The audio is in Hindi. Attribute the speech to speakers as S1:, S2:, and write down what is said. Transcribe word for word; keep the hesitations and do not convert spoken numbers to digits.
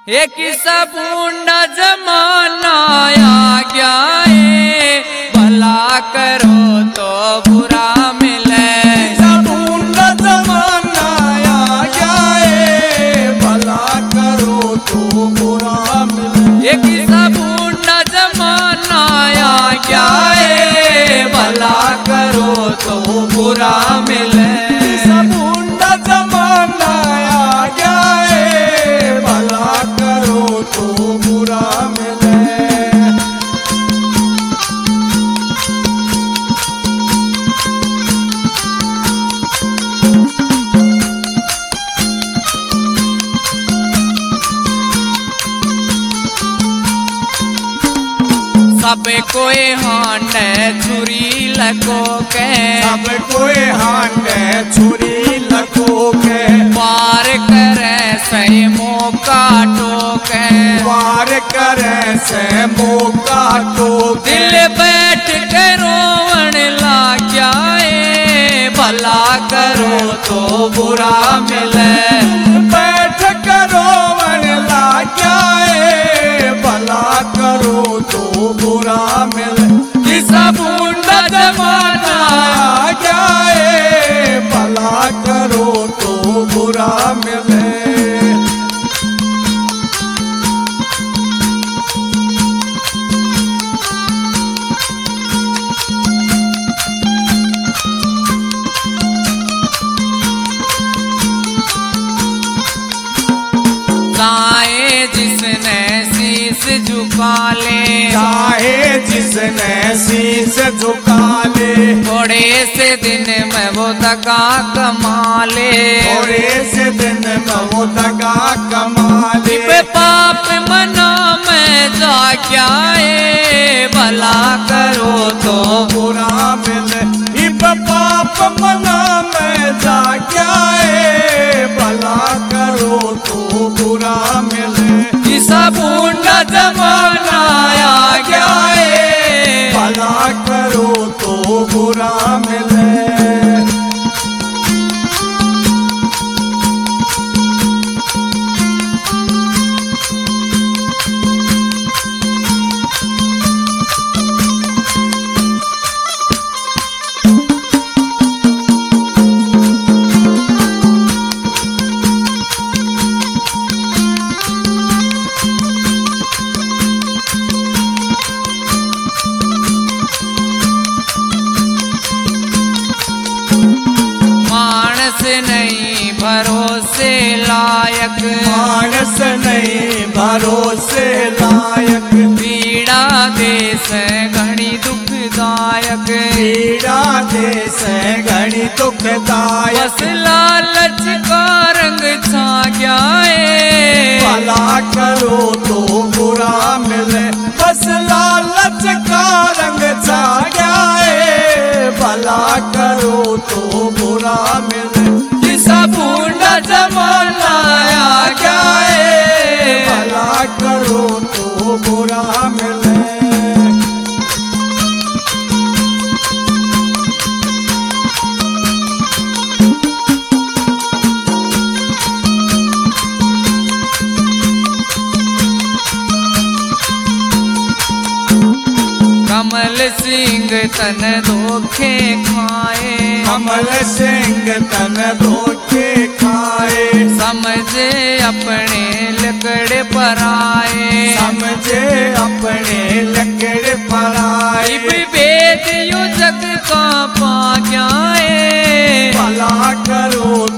S1: एक सबूंडा जमाना आ गया है, भला करो तो बुरा मिले।
S2: सबूंडा जमाना आ गया है, भला करो तो बुरा मिले।
S1: एक सबूंडा जमाना आ गया है, भला करो तो बुरा मिले।
S2: सबूंडा जमाना आ गया है, भला करो तो बुरा मिले।
S1: सब कोई हांडे छुरी लगो के,
S2: सब कोई हांडे छुरी लगो के,
S1: वार करे से मौका टोके,
S2: वार करे से मौका टोके।
S1: दिल बैठ के रोवण लाग जाए, भला करो तो बुरा मिले।
S2: बैठ करो मन लाग जाए, भला करो तो बुरा मिले। कि सबूंडा जमाना आ गया है, भला करो तो बुरा मिले।
S1: चाहे जिसने शीश झुका ले,
S2: चाहे जिसने शीश झुका ले,
S1: थोड़े से दिन में वो दगा कमा ले।
S2: थोड़े से दिन में वो दगा कमा ले।
S1: पे पाप मना में जा क्या है, भला करो तो
S2: बुरा मिले। इब पाप मना में जा क्या है, भला करो तो बुरा मिले।
S1: कि सबूंडा जमाना आ गया है,
S2: भला करो तो बुरा मिले।
S1: मानस नहीं भरोसे लायक,
S2: मानस नहीं भरोसे लायक,
S1: पीड़ा देश घनी दुखदायक।
S2: पीड़ा देश घनी दुखदायक।
S1: बस लालच का रंग छा गया है,
S2: भला करो तो बुरा मिले। बस लालच का रंग छा गया है, भला करो तो बुरा मिले।
S1: कि सबूंडा जमाना आ गया है,
S2: भला करो तो बुरा मिले।
S1: कमल सिंह तन धोखे खाए,
S2: कमल सिंह तन धोखे खाए।
S1: समझे अपने लकड़ पर आए,
S2: समझे अपने लकड़ पर आए।
S1: विभेद यो जग का पा गया है,
S2: भला करो